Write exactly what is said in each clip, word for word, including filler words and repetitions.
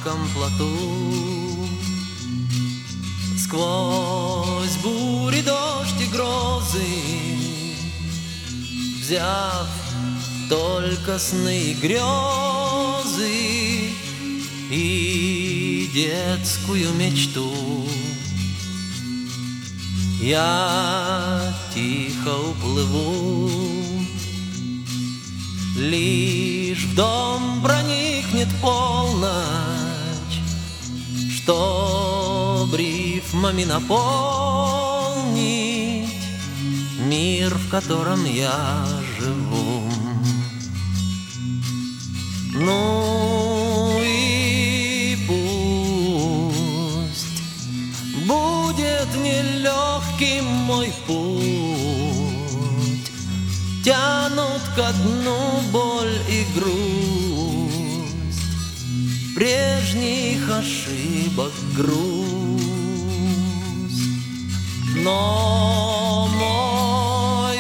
широком плоту. Сквозь бури, дождь и грозы, взяв только сны и грезы и детскую мечту, я тихо уплыву. Лишь в дом проникнет полночь, чтоб рифмами наполнить мир, в котором я живу. Ну и пусть будет нелегким мой путь, тянут ко дну боль и грусть, прежних ошибок грусть. Но мой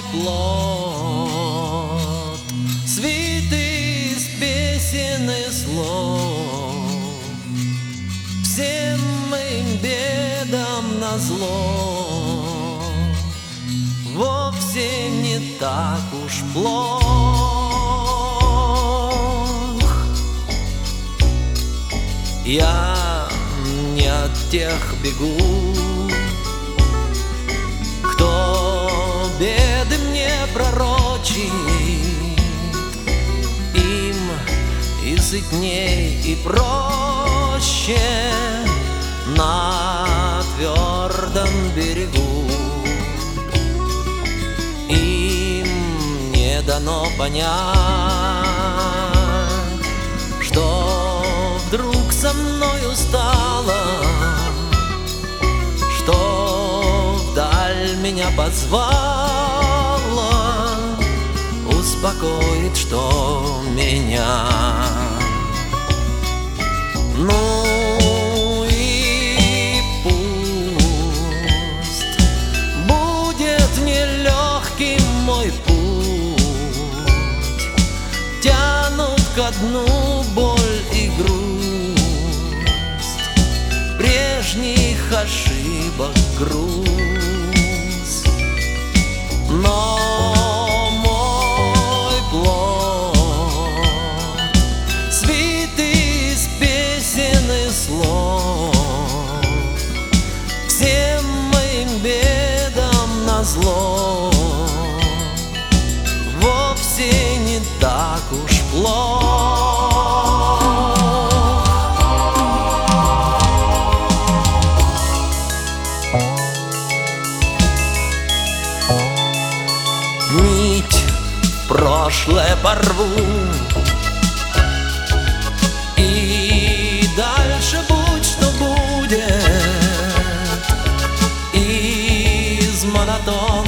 плод свит из песен и слов, всем моим бедам назло вовсе не так уж плох. Я не от тех бегу, кто беды мне пророчит. Им и сытней, и проще на твердом берегу. Им не дано понять, что вдруг со мною стало, что вдаль меня позвала, успокоит, что меня. Ну и пусть будет нелегким мой путь, тянут ко дну боль и грусть, прежних ошибок груз. Но мой плод свит из песен и слов, всем моим бедам назло вовсе не так уж плохо. Нить в прошлое порву, и дальше будь что будет. Из монотонного